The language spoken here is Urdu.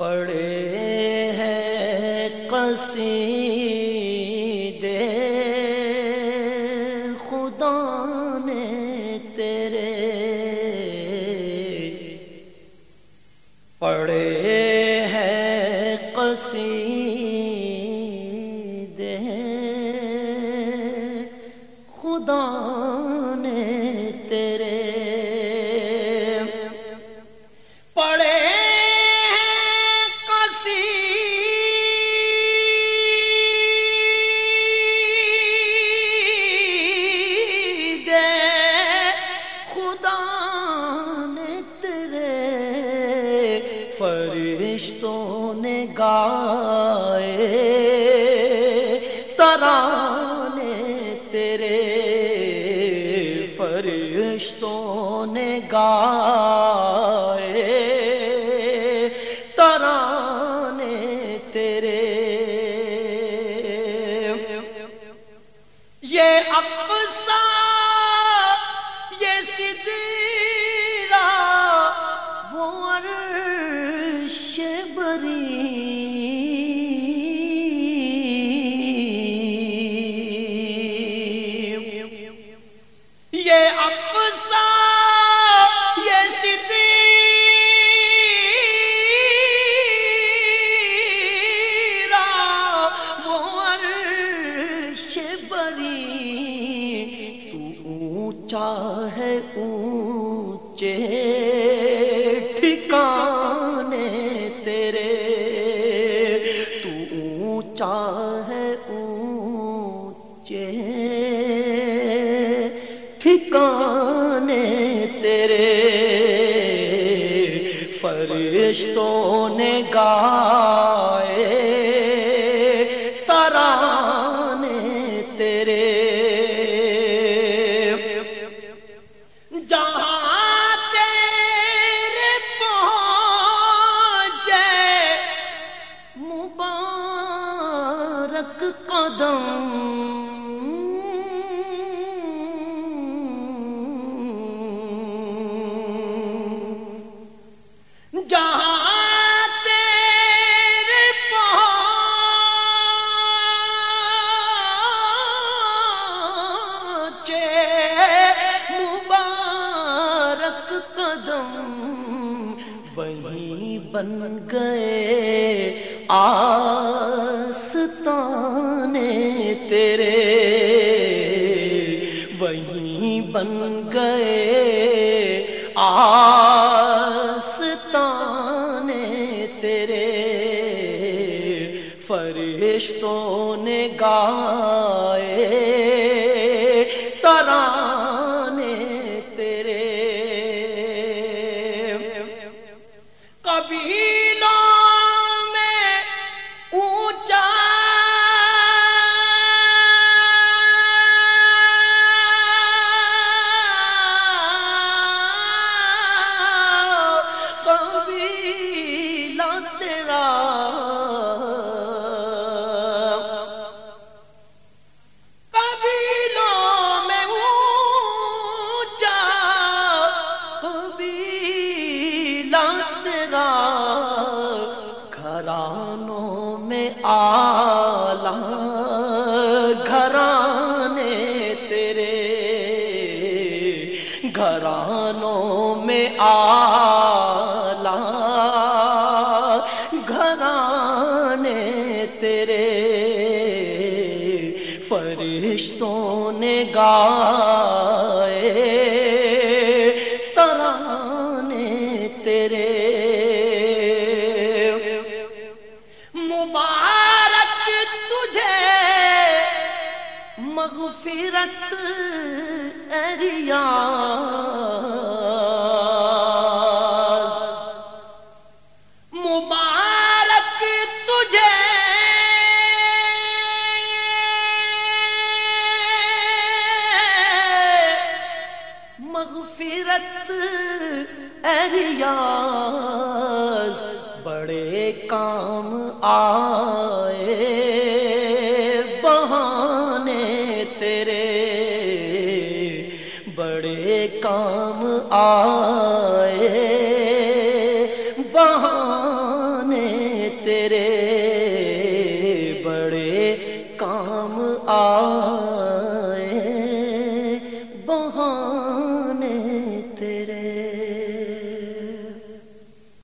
پڑے ہیں قصیدے خدا نے تیرے، پڑے ہیں قصیدے خدا نے تیرے، پڑے فرشتوں نے گائے ترانے تیرے، فرشتوں نے گائے ترانے تیرے، یہ اقصی یہ سدرہ وہ عرش بری، یہ اقصی یہ سدرہ وہ عرش بری، تو اونچا ہے اونچے ٹھکانے تیرے، تو اونچا ہے اونچے ٹھکانے تیرے، فرشتوں نے گائے ترانے تیرے، جہاں تیرے پہنچے مبارک قدم، جہاں تیرے پہنچے مبارک قدم، وہیں بن گئے آستانے تیرے، وہیں بن گئے آستانے تیرے، فرشتوں نے گائے ترانے تیرے، قبیلوں میں اونچا قبیلہ تیرا، قبیلوں میں اونچا قبیلہ تیرا، گھرانوں میں اعلیٰ گھرانے تیرے، گھرانوں میں اعلیٰ گھرانے تیرے، فرشتوں نے گائے ترانے تیرے، مبارک تجھے مغفرت اے ریاض، مبارک تجھے مغفرت اے ریاض، بڑے کام آئے بہانے تیرے، بڑے کام آئے بہانے کام آئے بہانے